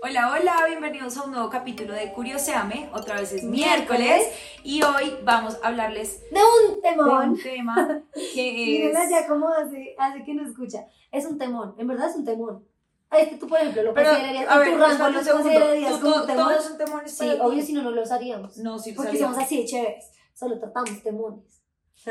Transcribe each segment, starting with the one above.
Hola, hola, bienvenidos a un nuevo capítulo de Curioséame. Otra vez es miércoles y hoy vamos a hablarles de un temón. De un tema que es... Mírenla ya cómo hace que no escucha. Es un temón, en verdad es un temón. Tú, por ejemplo, lo considerarías, a ver, tu rango lo considerarías como un temón. Todos son temones. Sí, obvio, si no, no los haríamos. No, sí, porque somos así de chéveres. Solo tratamos temones.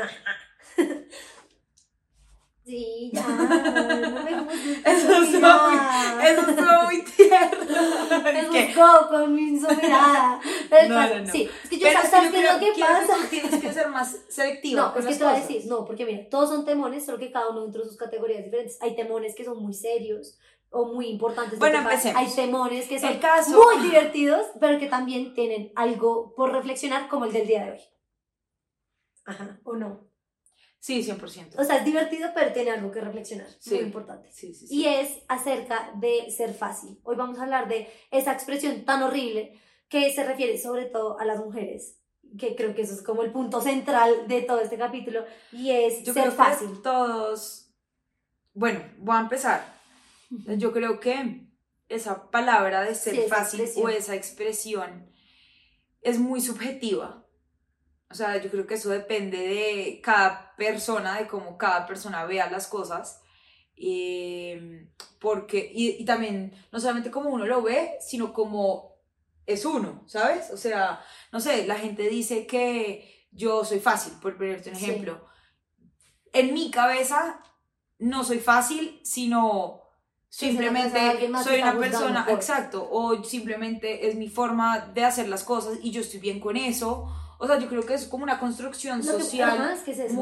Sí, ya, no me gusta. Eso estuvo muy tierno. Me buscó con mi mirada. Pero no. Sí, es que yo sabes qué es lo que pasa. Tienes que ser más selectiva. No, es que te voy a decir, no, porque mira, todos son temones, solo que cada uno dentro de sus categorías diferentes. Hay temones que son muy serios o muy importantes. Bueno, empecemos. Hay temones que son muy divertidos, pero que también tienen algo por reflexionar, como el del día de hoy. Ajá, ¿o no? Sí, 100%. O sea, es divertido, pero tiene algo que reflexionar, sí, muy importante. Sí. Y es acerca de ser fácil. Hoy vamos a hablar de esa expresión tan horrible que se refiere sobre todo a las mujeres, que creo que eso es como el punto central de todo este capítulo, y es ser fácil. Todos... Bueno, voy a empezar. Yo creo que esa palabra de ser fácil o esa expresión es muy subjetiva. O sea, yo creo que eso depende de cada persona, de cómo cada persona vea las cosas. Porque, y también, no solamente como uno lo ve, sino como es uno, ¿sabes? O sea, no sé, la gente dice que yo soy fácil, por ponerte un ejemplo. En mi cabeza no soy fácil, sino simplemente soy una persona, exacto, o simplemente es mi forma de hacer las cosas y yo estoy bien con eso. O sea, yo creo que es como una construcción social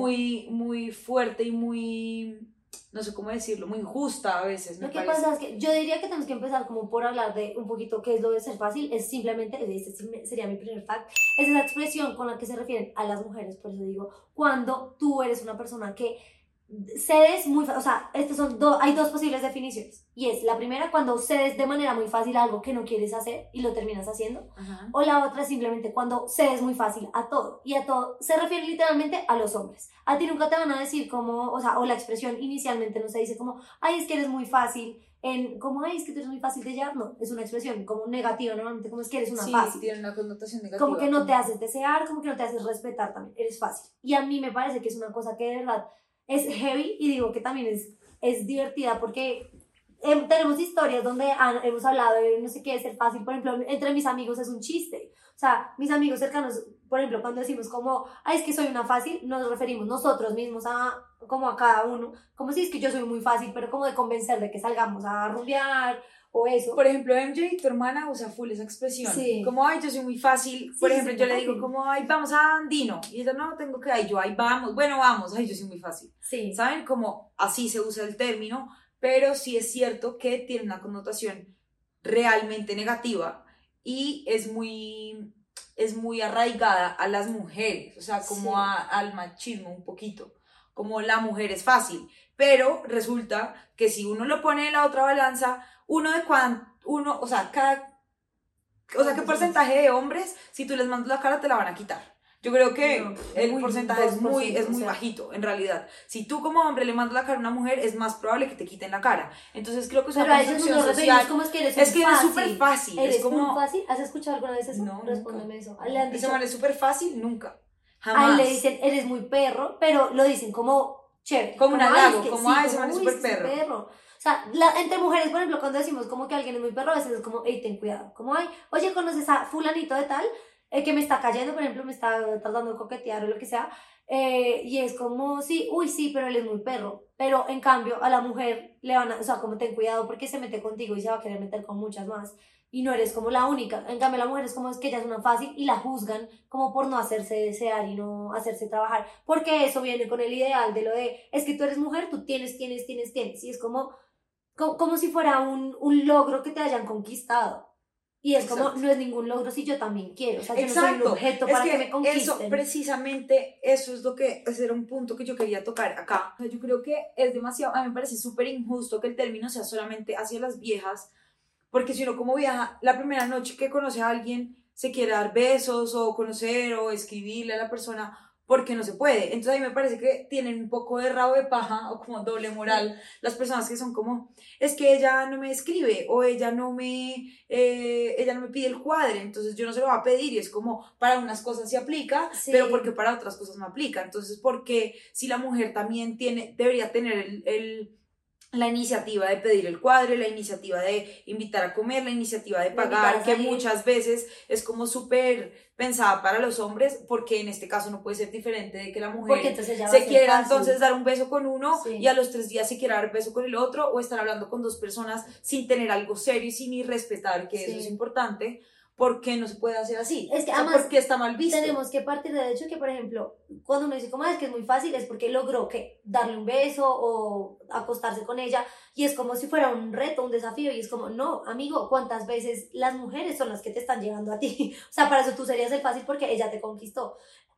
muy fuerte y muy, no sé cómo decirlo, muy injusta a veces. Lo que pasa es que yo diría que tenemos que empezar como por hablar de un poquito qué es lo de ser fácil. Es simplemente, este sería mi primer fact, es esa expresión con la que se refieren a las mujeres. Por eso digo, cuando tú eres una persona que cedes muy fácil, o sea, hay dos posibles definiciones, y es la primera cuando cedes de manera muy fácil algo que no quieres hacer y lo terminas haciendo. O la otra es simplemente cuando cedes muy fácil a todo, y a todo se refiere literalmente a los hombres. A ti nunca te van a decir como, o la expresión inicialmente no se dice como, ay, es que eres muy fácil, como, ay, es que tú eres muy fácil de llevar. No, es una expresión como negativa normalmente, como es que eres una fácil. Tiene una connotación negativa. Como que no te haces desear, como que no te haces respetar también, eres fácil. Y a mí me parece que es una cosa que de verdad es heavy, y digo que también es divertida porque tenemos historias donde hemos hablado de no sé qué es ser fácil. Por ejemplo, entre mis amigos es un chiste. O sea, mis amigos cercanos, por ejemplo, cuando decimos como, ay, es que soy una fácil, nos referimos nosotros mismos como a cada uno, como si es que yo soy muy fácil, pero como de convencer de que salgamos a rumbear o eso. Por ejemplo, MJ, tu hermana, usa full esa expresión. Sí. Como, ay, yo soy muy fácil. Por ejemplo, yo le digo como, ay, vamos a Andino. Y ella, no, tengo que, ay, yo, ay, vamos. Bueno, vamos. Ay, yo soy muy fácil. Sí. ¿Saben? Como así se usa el término, pero sí es cierto que tiene una connotación realmente negativa y es muy arraigada a las mujeres. O sea, como al machismo un poquito. Como la mujer es fácil. Pero resulta que si uno lo pone en la otra balanza, ¿qué porcentaje de hombres, si tú les mandas la cara, te la van a quitar? Yo creo que el porcentaje es muy bajito, en realidad. Si tú como hombre le mandas la cara a una mujer, es más probable que te quiten la cara. Entonces creo que es una construcción social. ¿Cómo es que eres súper fácil. ¿Eres muy fácil? ¿Has escuchado alguna vez eso? No, respóndeme eso. ¿Ese man es súper fácil? Nunca. Jamás. A él le dicen, eres muy perro, pero lo dicen como chévere. Como un halago, como, ese man es súper perro. O sea, entre mujeres, por ejemplo, cuando decimos como que alguien es muy perro, a veces es como, hey, ten cuidado. Como, ay, oye, ¿conoces a fulanito de tal? Que me está cayendo, por ejemplo, me está tratando de coquetear o lo que sea. Y es como, sí, uy, sí, pero él es muy perro. Pero en cambio, a la mujer le van a, o sea, como ten cuidado porque se mete contigo y se va a querer meter con muchas más. Y no eres como la única. En cambio, la mujer es como, es que ella es una fácil, y la juzgan como por no hacerse desear y no hacerse trabajar. Porque eso viene con el ideal de lo de, es que tú eres mujer, tú tienes. Y es como si fuera un logro que te hayan conquistado. Y es como, no es ningún logro si yo también quiero. O sea, yo no soy un objeto para que me conquisten. Eso, precisamente, eso es ese era un punto que yo quería tocar acá. O sea, yo creo que es demasiado, a mí me parece súper injusto que el término sea solamente hacia las viejas, porque si uno como vieja, la primera noche que conoce a alguien, se quiere dar besos o conocer o escribirle a la persona, porque no se puede. Entonces ahí me parece que tienen un poco de rabo de paja o como doble moral las personas que son como, es que ella no me escribe o ella no me pide el cuadre, entonces yo no se lo voy a pedir, y es como, para unas cosas se aplica, Sí. pero porque para otras cosas no aplica. Entonces, porque si la mujer también debería tener la iniciativa de pedir el cuadre, la iniciativa de invitar a comer, la iniciativa de pagar, que muchas veces es como súper pensada para los hombres, porque en este caso no puede ser diferente de que la mujer se quiera entonces dar un beso con uno y a los 3 días se quiera dar un beso con el otro, o estar hablando con 2 personas sin tener algo serio y sin irrespetar, que eso es importante. ¿Por qué no se puede hacer así? Es que además, porque está mal visto. Tenemos que partir del hecho que, por ejemplo, cuando uno dice como es que es muy fácil, es porque logró que darle un beso o acostarse con ella, y es como si fuera un reto, un desafío, y es como, no, amigo, ¿cuántas veces las mujeres son las que te están llegando a ti? O sea, para eso tú serías el fácil porque ella te conquistó.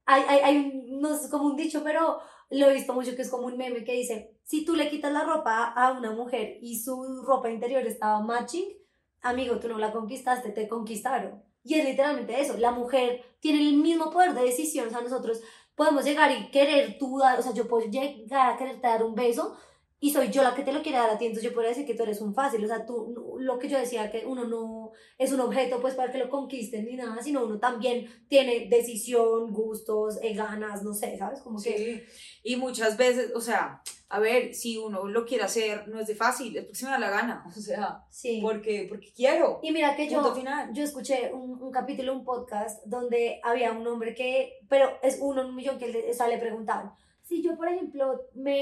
No es como un dicho, pero lo he visto mucho, que es como un meme que dice, si tú le quitas la ropa a una mujer y su ropa interior estaba matching, amigo, tú no la conquistaste, te conquistaron. Y es literalmente eso, la mujer tiene el mismo poder de decisión. O sea, nosotros podemos llegar y querer tú dar, o sea, yo puedo llegar a quererte dar un beso y soy yo la que te lo quiere dar a ti, entonces yo podría decir que tú eres un fácil. O sea, tú, lo que yo decía, que uno no es un objeto pues para que lo conquisten ni nada, sino uno también tiene decisión, gustos, ganas, no sé, ¿sabes? Como que... Y muchas veces, o sea, a ver, si uno lo quiere hacer, no es de fácil, es porque se me da la gana, o sea, porque quiero. Y mira que yo escuché un capítulo, un podcast, donde había un hombre que, pero es uno en un millón, que le preguntaban, si yo, por ejemplo,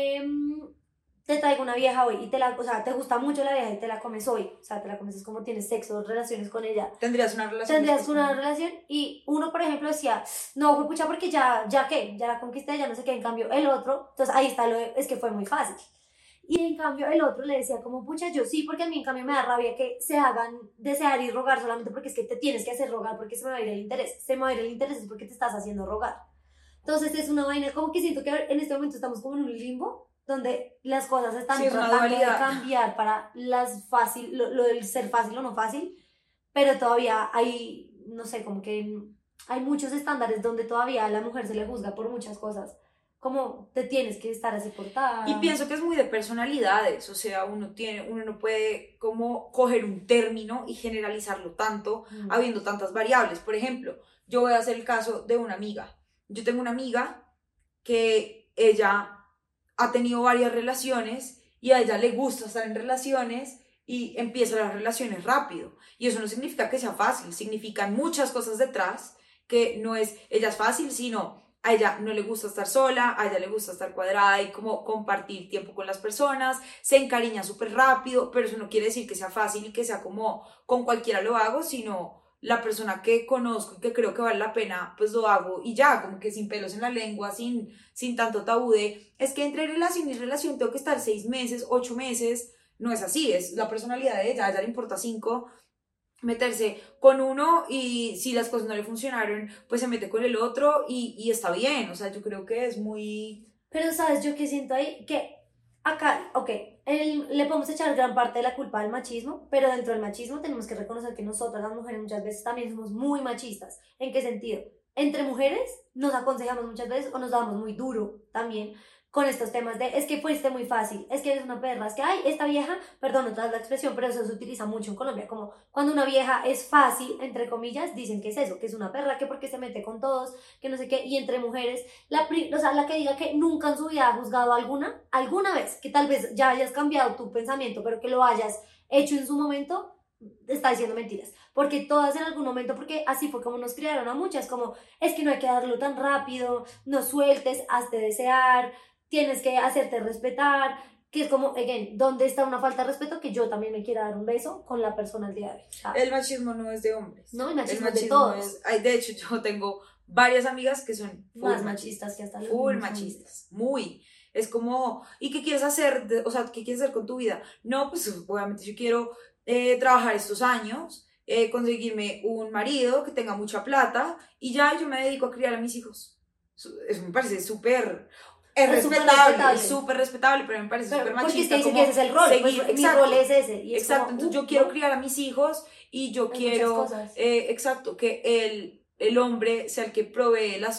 te traigo una vieja hoy y o sea, te gusta mucho la vieja y te la comes hoy, o sea, te la comes, es como tienes sexo, relaciones con ella. Tendrías una relación, y uno, por ejemplo, decía, no, fue pucha porque ya la conquisté, ya no sé qué. En cambio, el otro, entonces ahí está es que fue muy fácil. Y en cambio el otro le decía como, pucha, yo sí, porque a mí en cambio me da rabia que se hagan desear y rogar solamente porque es que te tienes que hacer rogar, porque se me va a ir el interés. Se me va a ir el interés es porque te estás haciendo rogar. Entonces es una vaina, como que siento que en este momento estamos como en un limbo, donde las cosas están tratando de cambiar para lo del ser fácil o no fácil, pero todavía hay, no sé, como que hay muchos estándares donde todavía a la mujer se le juzga por muchas cosas, como te tienes que estar así portada. Y pienso que es muy de personalidades, o sea, uno no puede como coger un término y generalizarlo tanto, habiendo tantas variables. Por ejemplo, yo voy a hacer el caso de una amiga. Yo tengo una amiga que ella ha tenido varias relaciones y a ella le gusta estar en relaciones y empieza las relaciones rápido. Y eso no significa que sea fácil, significan muchas cosas detrás, que no es ella es fácil, sino a ella no le gusta estar sola, a ella le gusta estar cuadrada y como compartir tiempo con las personas, se encariña súper rápido, pero eso no quiere decir que sea fácil y que sea como con cualquiera lo hago, sino la persona que conozco y que creo que vale la pena, pues lo hago y ya, como que sin pelos en la lengua, sin tanto tabú de, es que entre relación y relación tengo que estar 6 meses, 8 meses, no es así, es la personalidad de ella, a ella le importa 5, meterse con uno y si las cosas no le funcionaron, pues se mete con el otro y está bien, o sea, yo creo que es muy... Pero sabes, yo que siento ahí que acá, ok, le podemos echar gran parte de la culpa al machismo, pero dentro del machismo tenemos que reconocer que nosotras las mujeres muchas veces también somos muy machistas. ¿En qué sentido? Entre mujeres nos aconsejamos muchas veces o nos damos muy duro también con estos temas de, es que fuiste muy fácil, es que eres una perra, es que, ay, esta vieja, perdón, otra vez la expresión, pero eso se utiliza mucho en Colombia, como cuando una vieja es fácil, entre comillas, dicen que es eso, que es una perra, que porque se mete con todos, que no sé qué, y entre mujeres, o sea, la que diga que nunca en su vida ha juzgado alguna vez, que tal vez ya hayas cambiado tu pensamiento, pero que lo hayas hecho en su momento, está diciendo mentiras, porque todas en algún momento, porque así fue como nos criaron a muchas, como, es que no hay que darlo tan rápido, no sueltes, hazte desear, tienes que hacerte respetar, que es como, again, ¿dónde está una falta de respeto que yo también me quiera dar un beso con la persona al día de hoy? ¿Sabes? El machismo no es de hombres. No, el machismo es de todos. De hecho, yo tengo varias amigas que son más machistas que hasta los full machistas, muy. Es como, ¿y qué quieres hacer? O sea, ¿qué quieres hacer con tu vida? No, pues obviamente yo quiero trabajar estos años, conseguirme un marido que tenga mucha plata y ya yo me dedico a criar a mis hijos. Eso me parece súper... Es respetable, es súper respetable, pero me parece súper machista. Porque es que dicen que ese es el rol, seguir, pues, mi rol es ese. Y es exacto, como, entonces yo quiero criar a mis hijos y yo quiero, exacto, que el hombre sea el que provee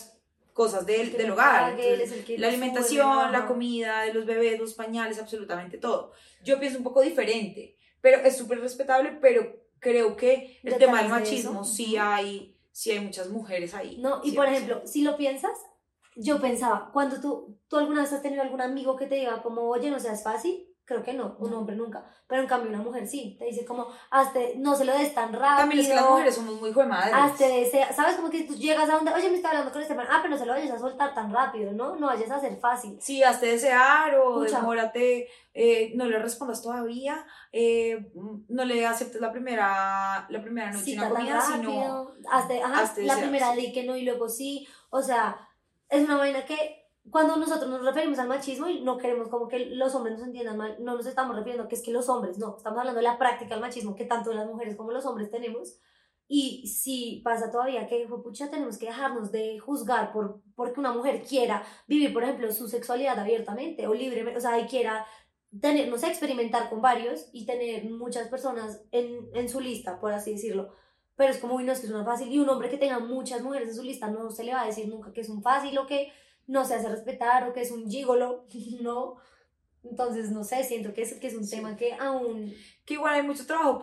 cosas El que del me hogar. pague, él Entonces, es el que la lo sube, alimentación, la ajá. comida de los bebés, los pañales, absolutamente todo. Yo pienso un poco diferente, pero es súper respetable, pero creo que el tema del Detrás de eso. machismo sí hay muchas mujeres ahí, No, y por 100%. ejemplo, si lo piensas, yo pensaba, cuando tú alguna vez has tenido algún amigo que te diga como, oye, no seas fácil, creo que no, un No. hombre nunca, pero en cambio una mujer sí, te dice como, hazte, no se lo des tan También es que las rápido, mujeres somos muy hijo de hazte madres. desea, ¿sabes? Como que tú llegas a donde, oye, me está hablando con este man, pero no se lo vayas a soltar tan rápido, ¿no? No vayas a hacer fácil. Sí, hazte desear o Escucha, demórate, no le respondas todavía, no le aceptes la primera noche una cita tan comida, sino rápido, ajá, hazte la desear, primera sí. ley que no y luego sí, o sea, es una vaina que cuando nosotros nos referimos al machismo y no queremos como que los hombres nos entiendan mal, no nos estamos refiriendo que es que los hombres, no, estamos hablando de la práctica del machismo que tanto las mujeres como los hombres tenemos. Y si pasa todavía que, pucha, tenemos que dejarnos de juzgar porque una mujer quiera vivir, por ejemplo, su sexualidad abiertamente o libremente, o sea, y quiera tener, no sé, experimentar con varios y tener muchas personas en su lista, por así decirlo. Pero es como, uy, no, es que es una fácil. Y un hombre que tenga muchas mujeres en su lista no se le va a decir nunca que es un fácil o que no se hace respetar o que es un gigolo, ¿no? Entonces, no sé, siento que es un tema Sí. que aún... Que igual hay mucho trabajo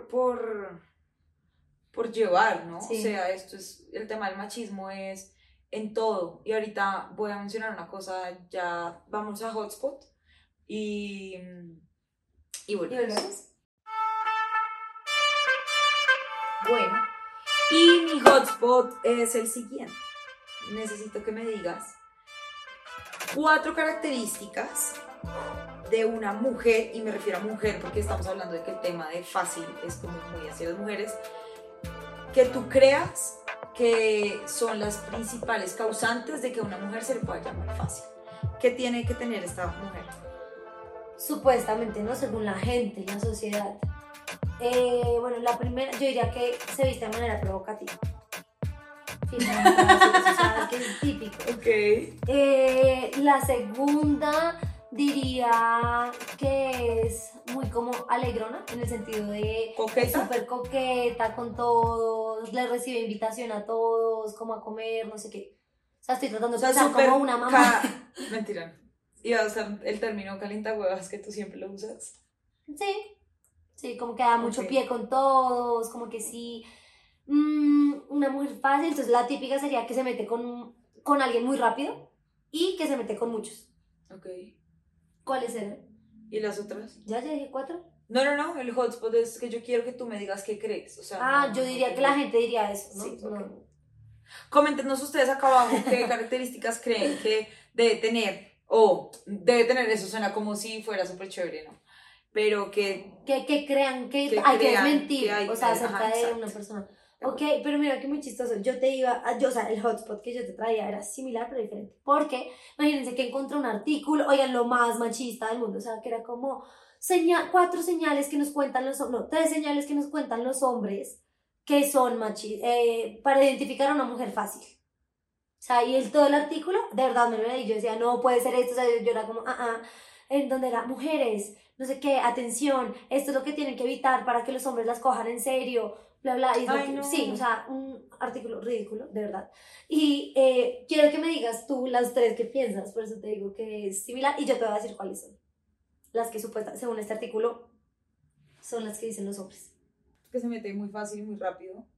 por llevar, ¿no? O Sí. sea, el tema del machismo es en todo. Y ahorita voy a mencionar una cosa, ya vamos a Hotspot y, y ¿Y volvemos. volvemos? Bueno, y mi hotspot es el siguiente. Necesito que me digas 4 características de una mujer, y me refiero a mujer porque estamos hablando de que el tema de fácil es como muy hacia las mujeres, que tú creas que son las principales causantes de que a una mujer se le pueda llamar fácil. ¿Qué tiene que tener esta mujer? Supuestamente, ¿no? Según la gente, la sociedad. Bueno, la primera, yo diría que se viste de manera provocativa. Finalmente, o sea, que es típico. Ok. La segunda diría que es muy como alegrona, en el sentido de ¿Coqueta? súper coqueta con todos, le recibe invitación a todos, como a comer, no sé qué. O sea, estoy tratando O de sea, pensar súper como una mamá. Mentira. Iba a usar el término calientahuevas que tú siempre lo usas. Sí, sí, como que da mucho Ok. pie con todos, como que sí. Una mujer fácil, entonces la típica sería que se mete con alguien muy rápido y que se mete con muchos. Ok. ¿Cuáles eran? ¿Y las otras? ¿Ya dije 4? No, el hotspot es que yo quiero que tú me digas qué crees. O sea, Ah, no, yo no diría que tengo- la gente diría eso, ¿no? Sí, No. ok. Coméntenos ustedes acá abajo qué características creen que debe tener. O debe tener, eso suena como si fuera súper chévere, ¿no? Pero Que crean que que hay que crean desmentir, que hay o sea, que. acerca Ajá, de exacto. una persona. De Ok, acuerdo. pero mira que muy chistoso. O sea, el hotspot que yo te traía era similar pero diferente. Porque imagínense que encontré un artículo, oigan, lo más machista del mundo, o sea, que era como 4 señales que nos cuentan no, 3 señales que nos cuentan los hombres que son para identificar a una mujer fácil. O sea, y todo el artículo, de verdad me lo leí, yo decía, no puede ser esto, o sea, yo era como, en donde era, mujeres, no sé qué, atención, esto es lo que tienen que evitar para que los hombres las cojan en serio, bla, bla, y es lo Ay, que, no. sí, o sea, un artículo ridículo, de verdad. Y quiero que me digas tú las 3 que piensas, por eso te digo que es similar, y yo te voy a decir cuáles son. Las que supuestamente, según este artículo, son las que dicen los hombres. Que se mete muy fácil, muy rápido.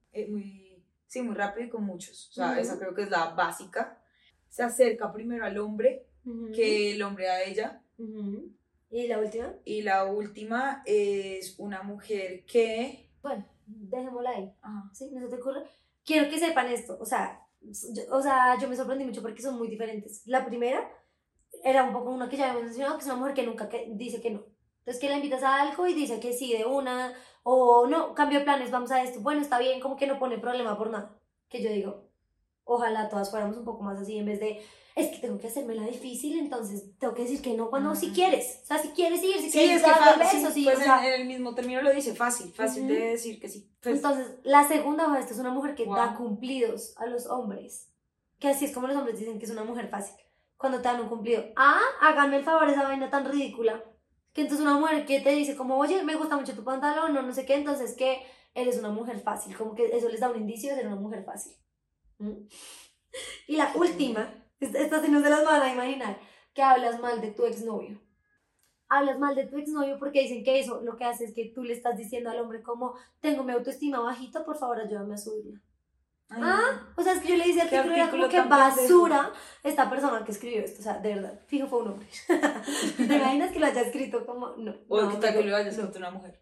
Sí, muy rápido y con muchos. O sea, Ujú. esa creo que es la básica. Se acerca primero al hombre Ujú. que el hombre a ella. Ujú. ¿Y la última? Y la última es una mujer que. Bueno, dejémosla ahí. Ajá. ¿Sí? ¿No se te ocurre? Quiero que sepan esto. O sea, yo me sorprendí mucho porque son muy diferentes. La primera era un poco una que ya habíamos mencionado, que es una mujer que nunca dice que no. Entonces, que la invitas a algo y dice que sí de una, o no, cambio de planes, vamos a esto. Bueno, está bien, como que no pone problema por nada. Que yo digo, ojalá todas fuéramos un poco más así, en vez de, es que tengo que hacerme la difícil, entonces tengo que decir que no cuando si quieres. O sea, si quieres ir, si Sí, quieres es que darle besos, sí, sí, pues o sea. en el mismo término lo dice fácil Ujú. de decir que sí. Pues, Entonces, la segunda hoja, esta es una mujer que Wow. da cumplidos a los hombres. Que así es como los hombres dicen que es una mujer fácil. Cuando te dan un cumplido. Háganme el favor esa vaina tan ridícula. Que entonces una mujer que te dice como, oye, me gusta mucho tu pantalón o no sé qué, entonces que eres una mujer fácil. Como que eso les da un indicio de ser una mujer fácil. ¿Mm? Y la última, esta sí no se las van a imaginar, que hablas mal de tu exnovio. Hablas mal de tu exnovio porque dicen que eso lo que hace es que tú le estás diciendo al hombre como, tengo mi autoestima bajita, por favor ayúdame a subirla. Ay, Ah, o sea, es que yo le hice qué artículo y era como artículo que tan basura esta persona que escribió esto, o sea, de verdad, fijo fue un hombre. ¿Te imaginas que lo haya escrito como, no, o no, que tal que amigo, lo hayas no, escrito una mujer.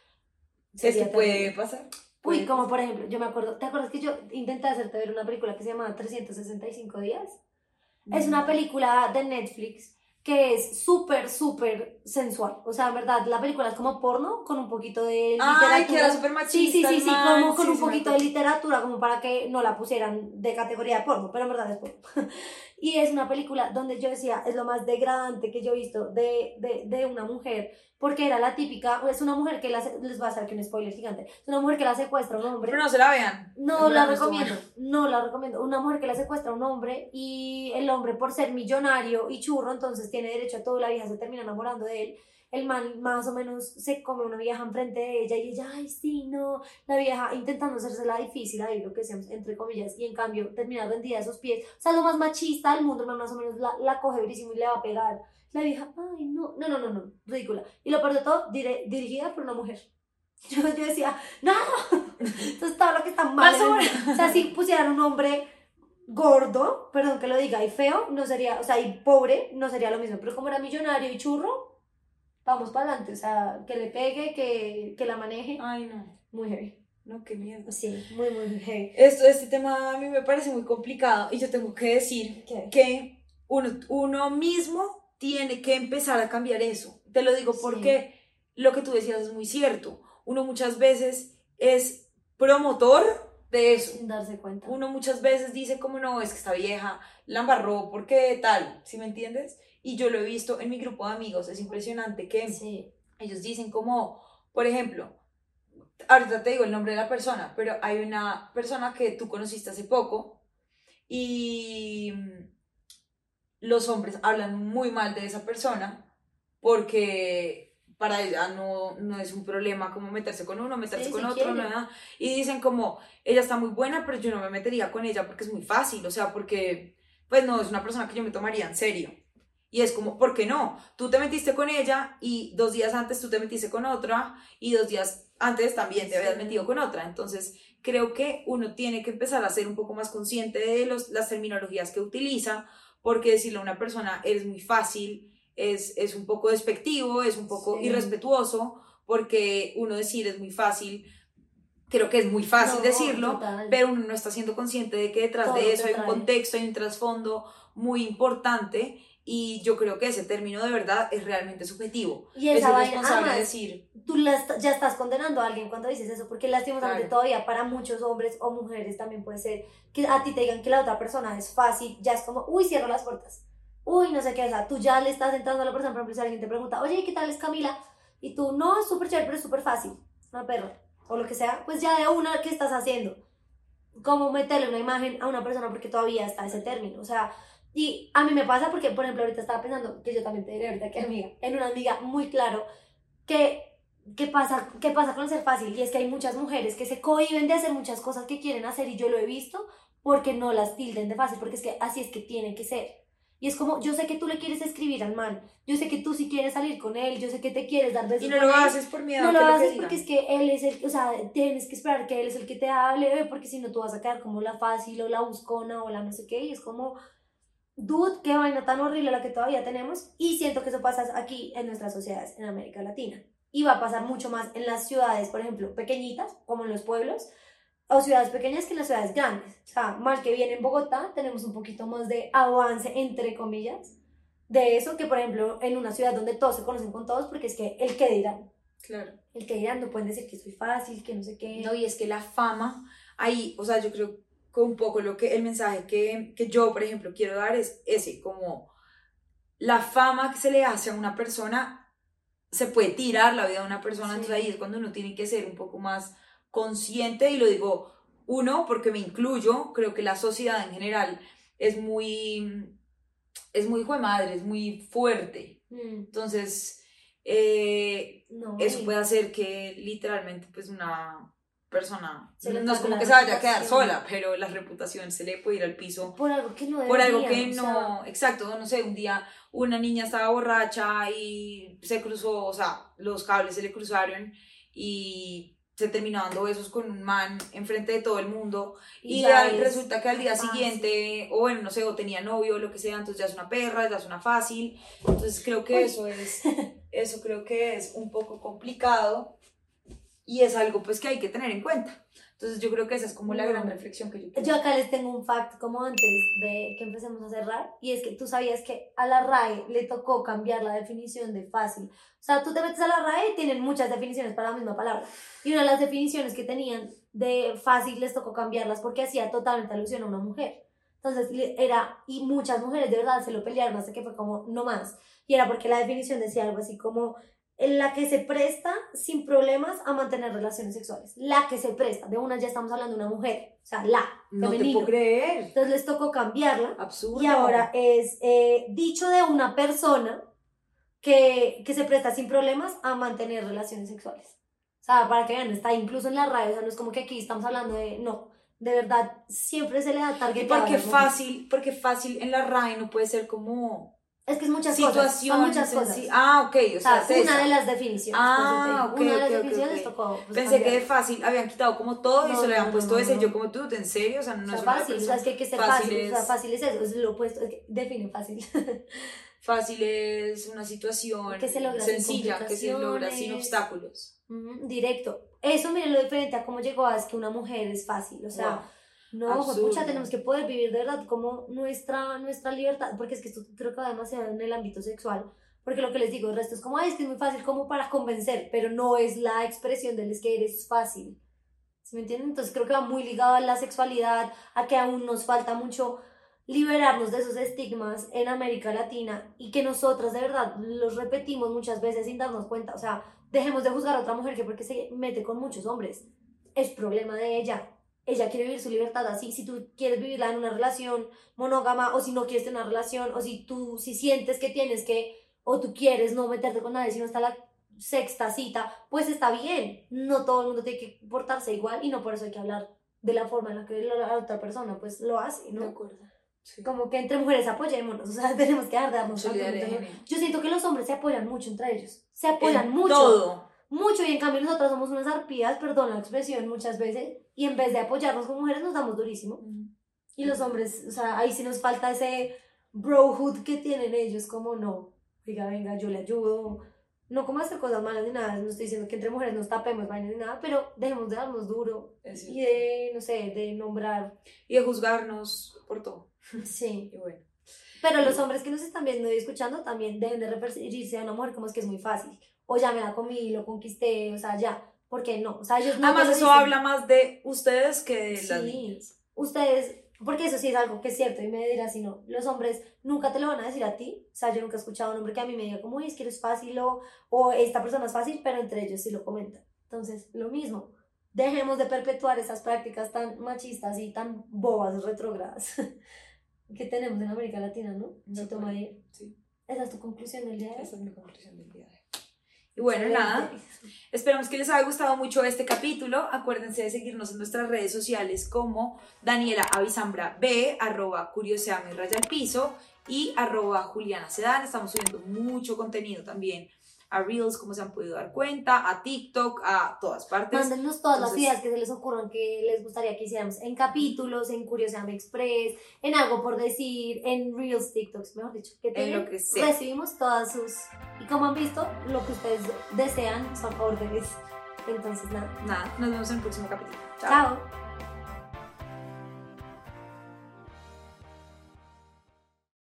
Es que sería puede terrible. pasar. Uy, Puede como pasar. por ejemplo, yo me acuerdo, ¿te acuerdas que yo intenté hacerte ver una película que se llamaba 365 días? Es una Mm. película de Netflix que es súper, súper sensual. O sea, en verdad, la película es como porno con un poquito de Ay, que era literatura. súper Sí, sí, machista sí, el sí, man. como con Sí, un sí, me poquito de acuerdo. literatura, como para que no la pusieran de categoría de porno, pero en verdad es porno. Y es una película donde yo decía, es lo más degradante que yo he visto de una mujer, porque era la típica, es una mujer que les va a hacer que un spoiler gigante, es una mujer que la secuestra a un Pero hombre. no se la vean. En No la verdad no estuvo bueno. recomiendo, no la recomiendo. Una mujer que la secuestra a un hombre y el hombre por ser millonario y churro, entonces tiene derecho a todo, la vieja se termina enamorando de él. El man más o menos se come una vieja enfrente de ella y ella, ay, sí, no, la vieja intentando hacerse la difícil, ahí lo que decíamos, entre comillas, y en cambio termina rendida a sus pies. O sea, lo más machista del mundo, el man más o menos la coge durísimo y le va a pegar. La vieja, ay, no, no, no, no, no, ridícula. Y lo peor de todo, dirigida por una mujer. Yo decía, no, entonces todo lo que está mal en el mundo. O sea, si pusieran un hombre gordo, perdón que lo diga, y feo, no sería, o sea, y pobre, no sería lo mismo. Pero como era millonario y churro, vamos para adelante. O sea, que le pegue, que la maneje. Ay, no. Muy heavy. No, qué miedo. Sí, muy, muy heavy. Este tema a mí me parece muy complicado y yo tengo que decir ¿Qué? que uno mismo tiene que empezar a cambiar eso. Te lo digo Sí. porque lo que tú decías es muy cierto. Uno muchas veces es promotor de eso. Sin darse cuenta. Uno muchas veces dice como no, es que esta vieja la embarró, ¿por qué tal? ¿Sí me entiendes? Y yo lo he visto en mi grupo de amigos, es impresionante que Sí. ellos dicen como, por ejemplo, ahorita te digo el nombre de la persona, pero hay una persona que tú conociste hace poco y los hombres hablan muy mal de esa persona porque para ella no es un problema como meterse con uno, meterse Sí, con si otro, quiere. nada. Y dicen como, ella está muy buena, pero yo no me metería con ella porque es muy fácil, o sea, porque pues no es una persona que yo me tomaría en serio. Y es como, ¿por qué no? Tú te metiste con ella y 2 días antes tú te metiste con otra y 2 días antes también te habías metido con otra. Entonces, creo que uno tiene que empezar a ser un poco más consciente de las terminologías que utiliza, porque decirle a una persona eres muy fácil es un poco despectivo, es un poco Sí. irrespetuoso, porque uno decir es muy fácil, creo que es muy fácil No, decirlo, total. pero uno no está siendo consciente de que detrás Todo de lo eso que hay un trae. contexto, hay un trasfondo muy importante y yo creo que ese término de verdad es realmente subjetivo. Y Es esa vaina, irresponsable además, decir, tú ya estás condenando a alguien cuando dices eso, porque lastimosamente claro, todavía para muchos hombres o mujeres también puede ser que a ti te digan que la otra persona es fácil, ya es como, uy, cierro las puertas, uy, no sé qué, o sea, tú ya le estás entrando a la persona, por ejemplo, si alguien te pregunta, oye, ¿qué tal es Camila? Y tú, no, es súper chévere, pero es súper fácil, una perra, o lo que sea, pues ya de una, ¿qué estás haciendo? ¿Cómo meterle una imagen a una persona porque todavía está ese término? O sea, y a mí me pasa porque, por ejemplo, ahorita estaba pensando, que yo también te diré ahorita que amiga, en una amiga muy claro, que qué pasa con ser fácil y es que hay muchas mujeres que se cohíben de hacer muchas cosas que quieren hacer y yo lo he visto porque no las tilden de fácil, porque es que así es que tiene que ser. Y es como, yo sé que tú le quieres escribir al man, yo sé que tú sí quieres salir con él, yo sé que te quieres dar besos y no con lo él, haces por miedo no a lo que lo que haces porque digan. es que él es el, o sea, tienes que esperar que él es el que te hable, porque si no tú vas a quedar como la fácil o la buscona o la no sé qué, y es como, dude, qué vaina tan horrible la que todavía tenemos, y siento que eso pasa aquí en nuestras sociedades, en América Latina, y va a pasar mucho más en las ciudades, por ejemplo, pequeñitas, como en los pueblos, o ciudades pequeñas que en las ciudades grandes. O sea, mal que bien en Bogotá tenemos un poquito más de avance, entre comillas, de eso que, por ejemplo, en una ciudad donde todos se conocen con todos, porque es que el que dirán, Claro. el que dirán no pueden decir que soy fácil, que no sé qué. No, y es que la fama, ahí, o sea, yo creo que un poco el mensaje que yo, por ejemplo, quiero dar es ese, como la fama que se le hace a una persona, se puede tirar la vida de una persona, Sí. entonces ahí es cuando uno tiene que ser un poco más consciente, y lo digo uno porque me incluyo, creo que la sociedad en general es muy hijo de madre, es muy fuerte, entonces No, eso y puede hacer que literalmente pues una persona Se le no es cae como la que se vaya a quedar reputación. sola, pero la reputación se le puede ir al piso Por algo que no por algo debería, que o no, sea, exacto, no sé, un día una niña estaba borracha y se cruzó, o sea, los cables se le cruzaron y se terminó dando besos con un man enfrente de todo el mundo y ya es resulta que al día fácil. siguiente, o bueno, no sé, o tenía novio o lo que sea, entonces ya es una perra, ya es una fácil, entonces creo que Uy. eso creo que es un poco complicado y es algo pues que hay que tener en cuenta. Entonces yo creo que esa es como la gran No. reflexión que yo quiero. Yo acá les tengo un fact como antes de que empecemos a cerrar, y es que tú sabías que a la RAE le tocó cambiar la definición de fácil. O sea, tú te metes a la RAE y tienen muchas definiciones para la misma palabra. Y una de las definiciones que tenían de fácil les tocó cambiarlas porque hacía totalmente alusión a una mujer. Entonces y muchas mujeres de verdad se lo pelearon hasta que fue como, no más. Y era porque la definición decía algo así como en la que se presta sin problemas a mantener relaciones sexuales. La que se presta, de una ya estamos hablando de una mujer, o sea, la, No te femenino. puedo creer. Entonces les tocó cambiarla. Absurdo. Y ahora es dicho de una persona que se presta sin problemas a mantener relaciones sexuales. O sea, para que vean, está incluso en la radio, o sea, no es como que aquí estamos hablando de, no, de verdad, siempre se le da ¿Y target. por qué fácil? Porque fácil en la RAE no puede ser como Es que es muchas cosas, son muchas cosas. Ah, ok, O sea, es una esa. de las definiciones. Ah, por eso te digo. ok, Una de las ok, definiciones ok. tocó. Pues, Pensé que de cambiarla. fácil habían quitado como todo y No, se le habían no, puesto no, ese. no. Yo como tú, ¿en serio? O sea, no O sea, es una fácil, o sea, es que hay que ser fácil fácil. es, O sea, fácil es eso, es lo opuesto, es que define fácil. fácil es una situación Que se logra sin sencilla, que se logra sin complicaciones. obstáculos. Directo. Eso, miren lo diferente a cómo llegó a es que una mujer es fácil. O sea, Wow, no, absurdo. pucha, tenemos que poder vivir de verdad como nuestra libertad. Porque es que esto creo que va demasiado en el ámbito sexual. Porque lo que les digo, el resto es como, ay, es que es muy fácil como para convencer, pero no es la expresión del es que eres fácil. ¿Sí me entienden? Entonces creo que va muy ligado a la sexualidad, a que aún nos falta mucho liberarnos de esos estigmas en América Latina y que nosotras de verdad los repetimos muchas veces sin darnos cuenta. O sea, dejemos de juzgar a otra mujer que porque se mete con muchos hombres. Es problema de ella. Ella quiere vivir su libertad así. Si tú quieres vivirla en una relación monógama o si no quieres tener una relación o si sientes que tienes que o tú quieres no meterte con nadie sino hasta la sexta cita, pues está bien. No todo el mundo tiene que portarse igual y no por eso hay que hablar de la forma en la que la otra persona pues lo hace, ¿no? De acuerdo. Sí. Como que entre mujeres apoyémonos, o sea, tenemos que darnos Solidaridad tanto. de género. Yo siento que los hombres se apoyan mucho entre ellos, se apoyan En mucho, todo. mucho, y en cambio nosotras somos unas arpías, perdón la expresión muchas veces, y en vez de apoyarnos como mujeres nos damos durísimo. Y los hombres, o sea, ahí sí nos falta ese brohood que tienen ellos, como no, diga, venga, yo le ayudo, no como hacer cosas malas ni nada, no estoy diciendo que entre mujeres nos tapemos vainas ni nada, pero dejemos de darnos duro y de, no sé, de nombrar. Y de juzgarnos por todo. Sí. Y bueno. Pero los hombres que nos están viendo y escuchando también deben de referirse a una mujer como es que es muy fácil, o ya me la comí, lo conquisté, o sea, ya, ¿por qué no? O sea, ellos no. Además, te lo eso dicen. habla más de ustedes que de las Sí, niñas. ustedes, porque eso sí es algo que es cierto y me dirás si no, los hombres nunca te lo van a decir a ti. O sea, yo nunca he escuchado a un hombre que a mí me diga como, uy, es que eres fácil o esta persona es fácil, pero entre ellos sí lo comentan. Entonces, lo mismo, dejemos de perpetuar esas prácticas tan machistas y tan bobas, retrógradas que tenemos en América Latina, ¿no? Chito María. Sí. Esa es tu conclusión del día de hoy. Esa es mi conclusión del día de hoy. Y bueno, nada, esperamos que les haya gustado mucho este capítulo. Acuérdense de seguirnos en nuestras redes sociales como Daniela Avisambra B, @curioseame _al_piso y @Juliana Sedán. Estamos subiendo mucho contenido también a Reels, como se han podido dar cuenta, a TikTok, a todas partes. Mándennos todas las Entonces, ideas que se les ocurran que les gustaría que hiciéramos en capítulos, en Curioseame Express, en algo por decir, en Reels, TikToks, mejor dicho. Que en lo que sea. Recibimos todas sus... Y como han visto, lo que ustedes desean son órdenes. Entonces, nada. Nada, nos vemos en el próximo capítulo. Chao.